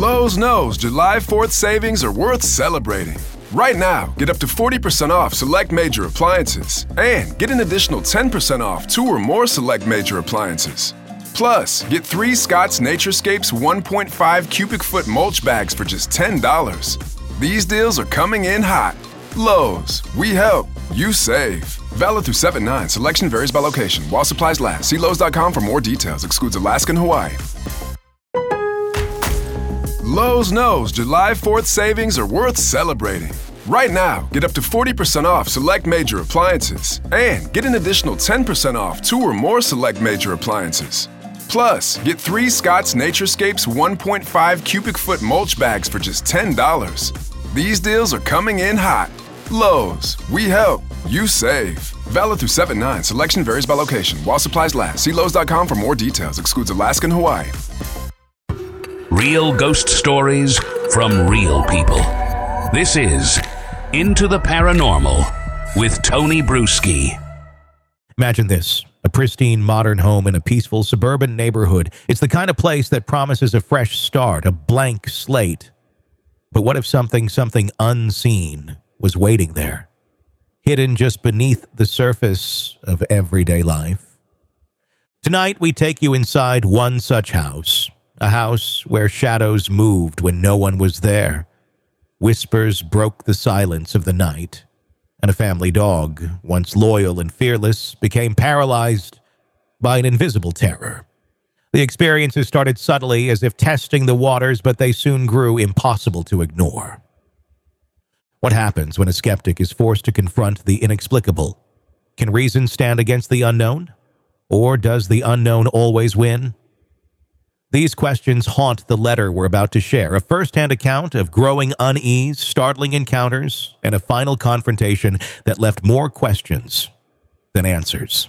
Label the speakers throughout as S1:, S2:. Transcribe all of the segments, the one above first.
S1: Lowe's knows July 4th savings are worth celebrating. Right now, get up to 40% off select major appliances and get an additional 10% off 2 or more select major appliances. Plus, get 3 Scott's Naturescapes 1.5 cubic foot mulch bags for just $10. These deals are coming in hot. Lowe's, we help, you save. Valid through 7/9. Selection varies by location. While supplies last. See Lowe's.com for more details. Excludes Alaska and Hawaii. Lowe's knows July 4th savings are worth celebrating. Right now, get up to 40% off select major appliances and get an additional 10% off 2 or more select major appliances. Plus, get 3 Scott's Naturescapes 1.5 cubic foot mulch bags for just $10. These deals are coming in hot. Lowe's, we help, you save. Valid through 7/9. Selection varies by location. While supplies last. See Lowe's.com for more details. Excludes Alaska and Hawaii.
S2: Real ghost stories from real people. This is Into the Paranormal with Tony Bruschi.
S3: Imagine this, a pristine modern home in a peaceful suburban neighborhood. It's the kind of place that promises a fresh start, a blank slate. But what if something unseen was waiting there, hidden just beneath the surface of everyday life? Tonight, we take you inside one such house, a house where shadows moved when no one was there. Whispers broke the silence of the night, and a family dog, once loyal and fearless, became paralyzed by an invisible terror. The experiences started subtly, as if testing the waters, but they soon grew impossible to ignore. What happens when a skeptic is forced to confront the inexplicable? Can reason stand against the unknown? Or does the unknown always win? These questions haunt the letter we're about to share, a first-hand account of growing unease, startling encounters, and a final confrontation that left more questions than answers.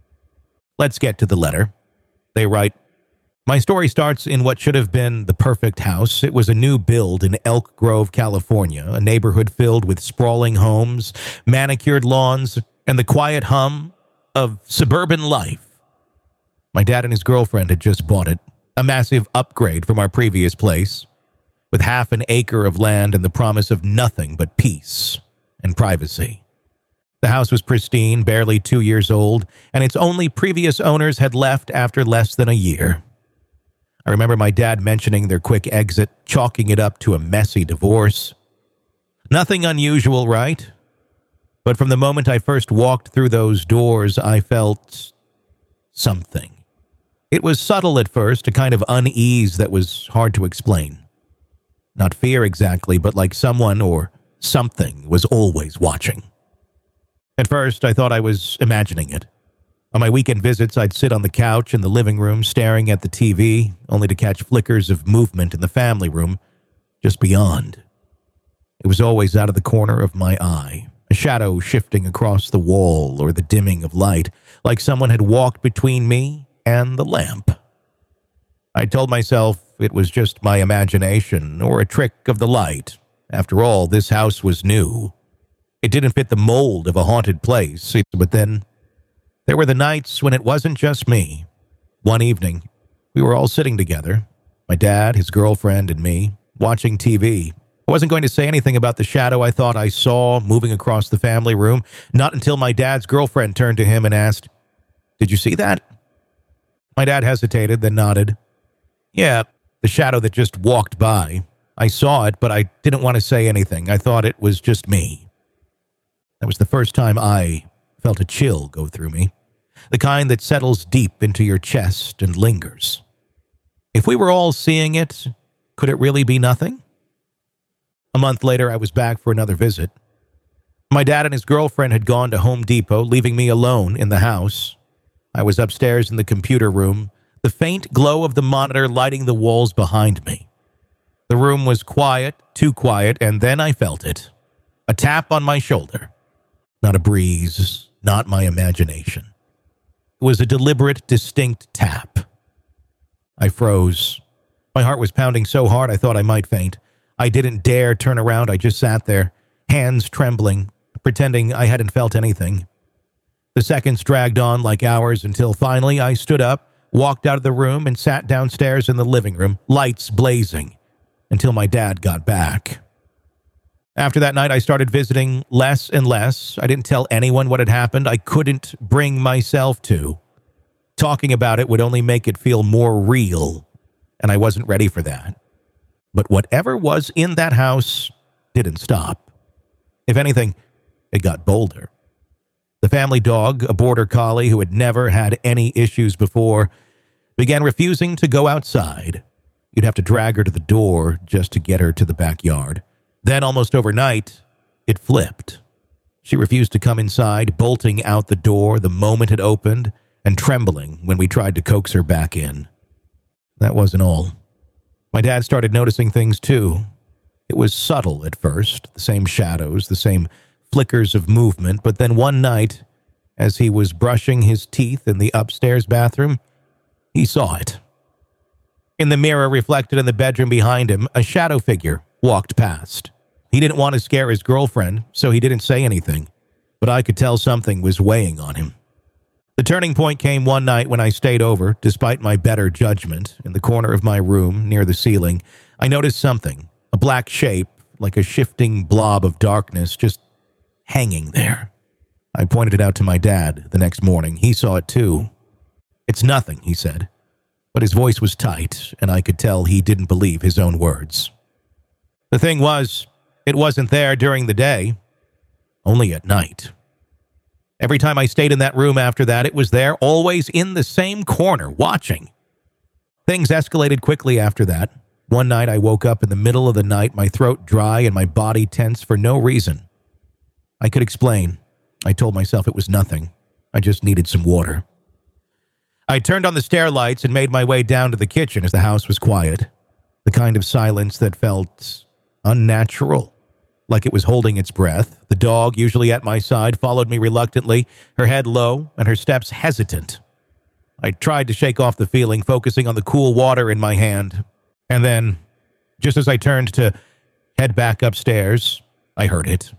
S3: Let's get to the letter. They write, "My story starts in what should have been the perfect house. It was a new build in Elk Grove, California, a neighborhood filled with sprawling homes, manicured lawns, and the quiet hum of suburban life. My dad and his girlfriend had just bought it, a massive upgrade from our previous place, with half an acre of land and the promise of nothing but peace and privacy. The house was pristine, barely 2 years old, and its only previous owners had left after less than a year. I remember my dad mentioning their quick exit, chalking it up to a messy divorce. Nothing unusual, right? But from the moment I first walked through those doors, I felt something. It was subtle at first, a kind of unease that was hard to explain. Not fear exactly, but like someone or something was always watching. At first, I thought I was imagining it. On my weekend visits, I'd sit on the couch in the living room staring at the TV, only to catch flickers of movement in the family room just beyond. It was always out of the corner of my eye, a shadow shifting across the wall or the dimming of light, like someone had walked between me and the lamp. I told myself it was just my imagination or a trick of the light. After all, this house was new. It didn't fit the mold of a haunted place, but then there were the nights when it wasn't just me. One evening, we were all sitting together, my dad, his girlfriend, and me, watching TV. I wasn't going to say anything about the shadow I thought I saw moving across the family room, not until my dad's girlfriend turned to him and asked, "Did you see that?" My dad hesitated, then nodded. "Yeah, the shadow that just walked by. I saw it, but I didn't want to say anything. I thought it was just me." That was the first time I felt a chill go through me, the kind that settles deep into your chest and lingers. If we were all seeing it, could it really be nothing? A month later, I was back for another visit. My dad and his girlfriend had gone to Home Depot, leaving me alone in the house. I was upstairs in the computer room, the faint glow of the monitor lighting the walls behind me. The room was quiet, too quiet, and then I felt it. A tap on my shoulder. Not a breeze, not my imagination. It was a deliberate, distinct tap. I froze. My heart was pounding so hard I thought I might faint. I didn't dare turn around. I just sat there, hands trembling, pretending I hadn't felt anything. The seconds dragged on like hours until finally I stood up, walked out of the room, and sat downstairs in the living room, lights blazing. until my dad got back. After that night, I started visiting less and less. I didn't tell anyone what had happened. I couldn't bring myself to. Talking about it would only make it feel more real, and I wasn't ready for that. But whatever was in that house didn't stop. If anything, it got bolder. The family dog, a border collie who had never had any issues before, began refusing to go outside. You'd have to drag her to the door just to get her to the backyard. Then, almost overnight, it flipped. She refused to come inside, bolting out the door the moment it opened, and trembling when we tried to coax her back in. That wasn't all. My dad started noticing things too. It was subtle at first, the same shadows, the same flickers of movement, but then one night, as he was brushing his teeth in the upstairs bathroom, he saw it. In the mirror reflected in the bedroom behind him, a shadow figure walked past. He didn't want to scare his girlfriend, so he didn't say anything, but I could tell something was weighing on him. The turning point came one night when I stayed over, despite my better judgment. In the corner of my room, near the ceiling, I noticed something, a black shape, like a shifting blob of darkness, just hanging there. I pointed it out to my dad the next morning. He saw it too. "It's nothing," he said, but his voice was tight, and I could tell he didn't believe his own words. The thing was, it wasn't there during the day, only at night. Every time I stayed in that room after that, it was there, always in the same corner, watching. Things escalated quickly after that. One night I woke up in the middle of the night, my throat dry and my body tense for no reason. I could explain. I told myself it was nothing. I just needed some water. I turned on the stair lights and made my way down to the kitchen as the house was quiet. The kind of silence that felt unnatural, like it was holding its breath. The dog, usually at my side, followed me reluctantly, her head low and her steps hesitant. I tried to shake off the feeling, focusing on the cool water in my hand. And then, just as I turned to head back upstairs, I heard it.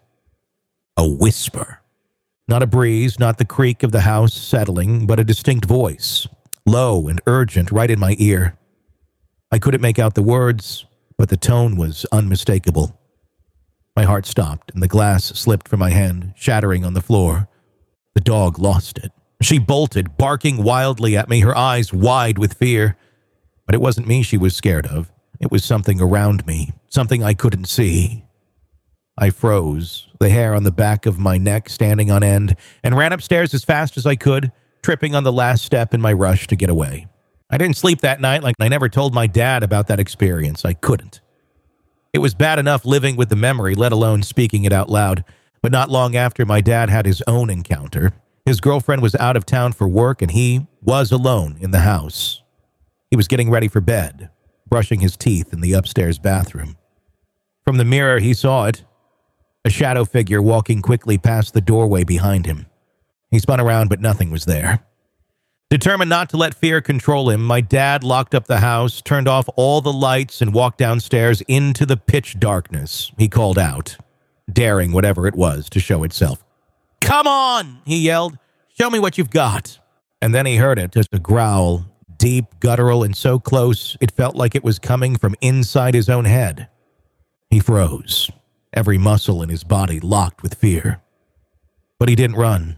S3: A whisper. Not a breeze, not the creak of the house settling, but a distinct voice, low and urgent, right in my ear. I couldn't make out the words, but the tone was unmistakable. My heart stopped, and the glass slipped from my hand, shattering on the floor. The dog lost it. She bolted, barking wildly at me, her eyes wide with fear. But it wasn't me she was scared of. It was something around me, something I couldn't see. I froze, the hair on the back of my neck standing on end, and ran upstairs as fast as I could, tripping on the last step in my rush to get away. I didn't sleep that night, like I never told my dad about that experience. I couldn't. It was bad enough living with the memory, let alone speaking it out loud. But not long after, my dad had his own encounter. His girlfriend was out of town for work, and he was alone in the house. He was getting ready for bed, brushing his teeth in the upstairs bathroom. From the mirror, he saw it. A shadow figure walking quickly past the doorway behind him. He spun around, but nothing was there. Determined not to let fear control him, my dad locked up the house, turned off all the lights, and walked downstairs into the pitch darkness. He called out, daring whatever it was to show itself. "Come on!" he yelled. "Show me what you've got." And then he heard it, just a growl, deep, guttural, and so close it felt like it was coming from inside his own head. He froze, every muscle in his body locked with fear. But he didn't run.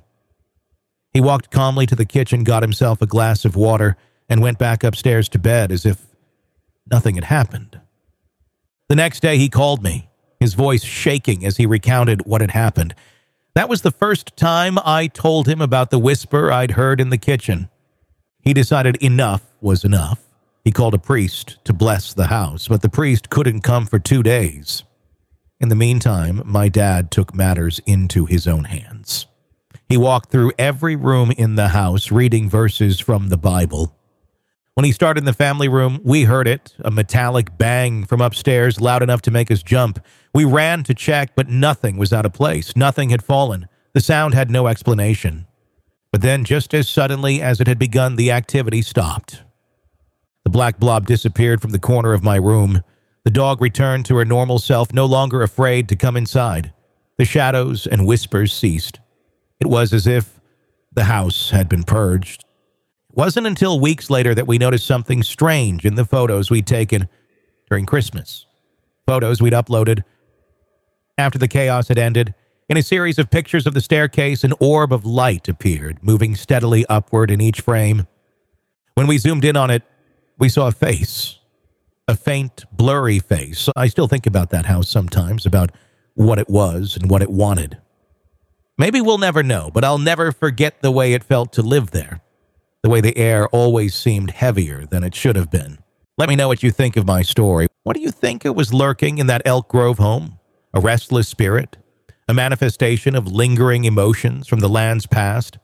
S3: He walked calmly to the kitchen, got himself a glass of water, and went back upstairs to bed as if nothing had happened. The next day he called me, his voice shaking as he recounted what had happened. That was the first time I told him about the whisper I'd heard in the kitchen. He decided enough was enough. He called a priest to bless the house, but the priest couldn't come for 2 days. In the meantime, my dad took matters into his own hands. He walked through every room in the house, reading verses from the Bible. When he started in the family room, we heard it, a metallic bang from upstairs, loud enough to make us jump. We ran to check, but nothing was out of place. Nothing had fallen. The sound had no explanation. But then, just as suddenly as it had begun, the activity stopped. The black blob disappeared from the corner of my room. The dog returned to her normal self, no longer afraid to come inside. The shadows and whispers ceased. It was as if the house had been purged. It wasn't until weeks later that we noticed something strange in the photos we'd taken during Christmas. photos we'd uploaded. After the chaos had ended, in a series of pictures of the staircase, an orb of light appeared, moving steadily upward in each frame. When we zoomed in on it, we saw a face. A faint, blurry face. I still think about that house sometimes, about what it was and what it wanted. Maybe we'll never know, but I'll never forget the way it felt to live there. The way the air always seemed heavier than it should have been. Let me know what you think of my story. What do you think it was lurking in that Elk Grove home? A restless spirit? A manifestation of lingering emotions from the land's past?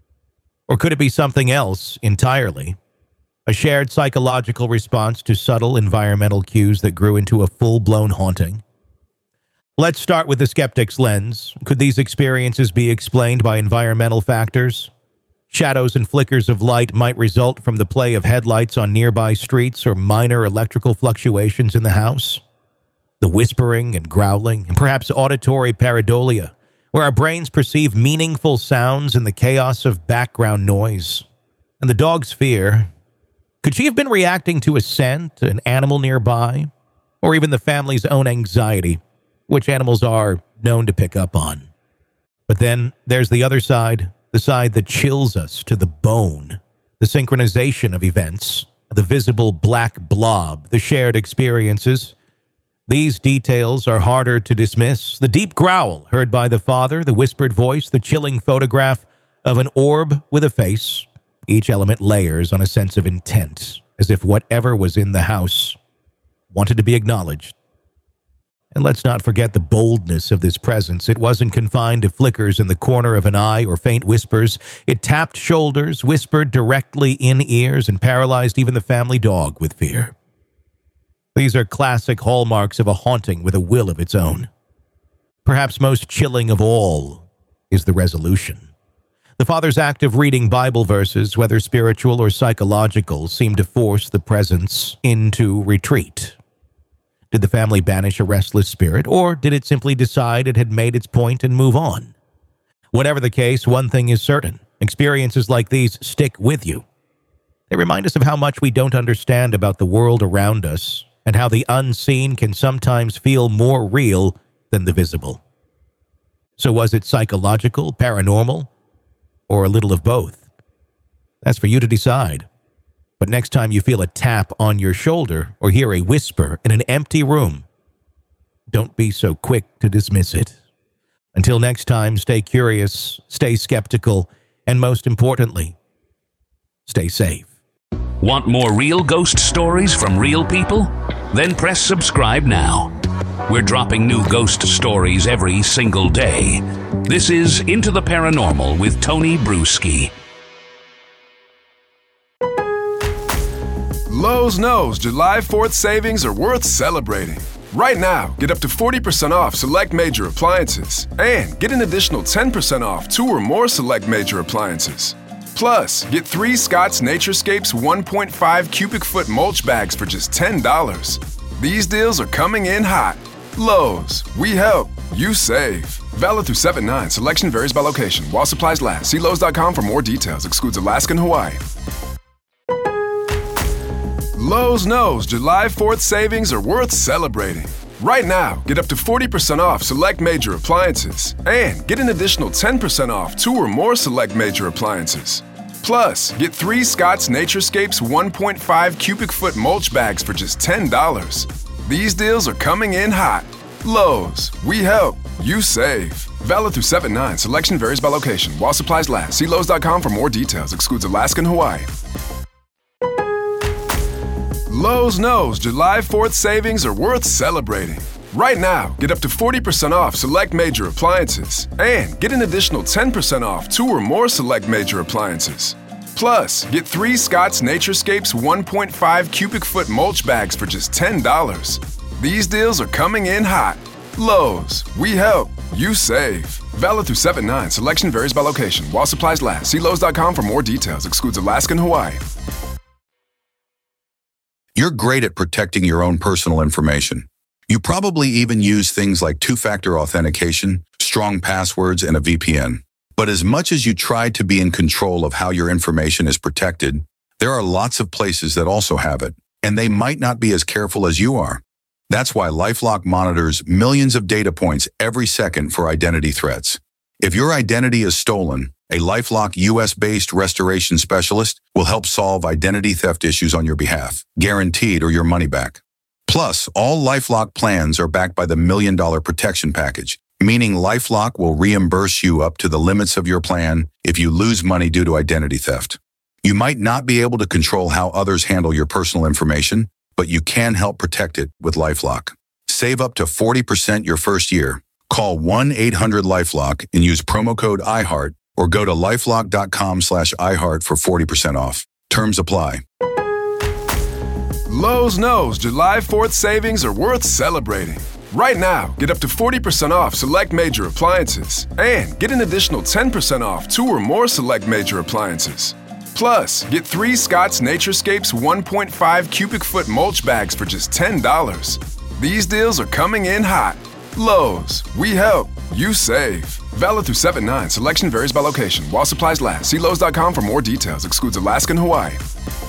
S3: Or could it be something else entirely? A shared psychological response to subtle environmental cues that grew into a full-blown haunting? Let's start with the skeptic's lens. Could these experiences be explained by environmental factors? Shadows and flickers of light might result from the play of headlights on nearby streets or minor electrical fluctuations in the house. The whispering and growling, and perhaps auditory pareidolia, where our brains perceive meaningful sounds in the chaos of background noise. And the dog's fear. Could she have been reacting to a scent, an animal nearby, or even the family's own anxiety, which animals are known to pick up on? But then there's the other side, the side that chills us to the bone, the synchronization of events, the visible black blob, the shared experiences. These details are harder to dismiss. The deep growl heard by the father, the whispered voice, the chilling photograph of an orb with a face. Each element layers on a sense of intent, as if whatever was in the house wanted to be acknowledged. And let's not forget the boldness of this presence. It wasn't confined to flickers in the corner of an eye or faint whispers. It tapped shoulders, whispered directly in ears, and paralyzed even the family dog with fear. These are classic hallmarks of a haunting with a will of its own. Perhaps most chilling of all is the resolution. The father's act of reading Bible verses, whether spiritual or psychological, seemed to force the presence into retreat. Did the family banish a restless spirit, or did it simply decide it had made its point and move on? Whatever the case, one thing is certain. Experiences like these stick with you. They remind us of how much we don't understand about the world around us, and how the unseen can sometimes feel more real than the visible. So was it psychological, paranormal, or a little of both? That's for you to decide. But next time you feel a tap on your shoulder or hear a whisper in an empty room, don't be so quick to dismiss it. Until next time, stay curious, stay skeptical, and most importantly, stay safe.
S2: Want more real ghost stories from real people? Then press subscribe now. We're dropping new ghost stories every single day. This is Into the Paranormal with Tony Bruschi.
S1: Lowe's knows July 4th savings are worth celebrating. Right now, get up to 40% off select major appliances and get an additional 10% off 2 or more select major appliances. Plus, get 3 Scott's Naturescapes 1.5 cubic foot mulch bags for just $10. These deals are coming in hot. Lowe's, we help, you save. Valid through 7/9. Selection varies by location. While supplies last. See Lowe's.com for more details. Excludes Alaska and Hawaii. Lowe's knows July 4th savings are worth celebrating. Right now, get up to 40% off select major appliances and get an additional 10% off 2 or more select major appliances. Plus, get 3 Scott's Naturescapes 1.5 cubic foot mulch bags for just $10. These deals are coming in hot. Lowe's, we help, you save. Valid through 7/9. Selection varies by location. While supplies last. See Lowe's.com for more details. Excludes Alaska and Hawaii. Lowe's knows July 4th savings are worth celebrating. Right now, get up to 40% off select major appliances and get an additional 10% off 2 or more select major appliances. Plus, get 3 Scott's Naturescapes 1.5 cubic foot mulch bags for just $10. These deals are coming in hot. Lowe's, we help, you save. Valid through 7/9. Selection varies by location. While supplies last. See Lowe's.com for more details. Excludes Alaska and Hawaii.
S4: You're great at protecting your own personal information. You probably even use things like two-factor authentication, strong passwords, and a VPN. But as much as you try to be in control of how your information is protected, there are lots of places that also have it, and they might not be as careful as you are. That's why LifeLock monitors millions of data points every second for identity threats. If your identity is stolen, a LifeLock US-based restoration specialist will help solve identity theft issues on your behalf, guaranteed or your money back. Plus, all LifeLock plans are backed by the $1 Million Protection Package, meaning LifeLock will reimburse you up to the limits of your plan if you lose money due to identity theft. You might not be able to control how others handle your personal information, but you can help protect it with LifeLock. Save up to 40% your first year. Call 1-800-LifeLock and use promo code iHeart or go to lifelock.com/iHeart for 40% off. Terms apply.
S1: Lowe's knows July 4th savings are worth celebrating. Right now, get up to 40% off select major appliances and get an additional 10% off 2 or more select major appliances. Plus, get 3 Scott's Naturescapes 1.5 cubic foot mulch bags for just $10. These deals are coming in hot. Lowe's, we help, you save. Valid through 7/9. Selection varies by location. While supplies last. See Lowe's.com for more details. Excludes Alaska and Hawaii.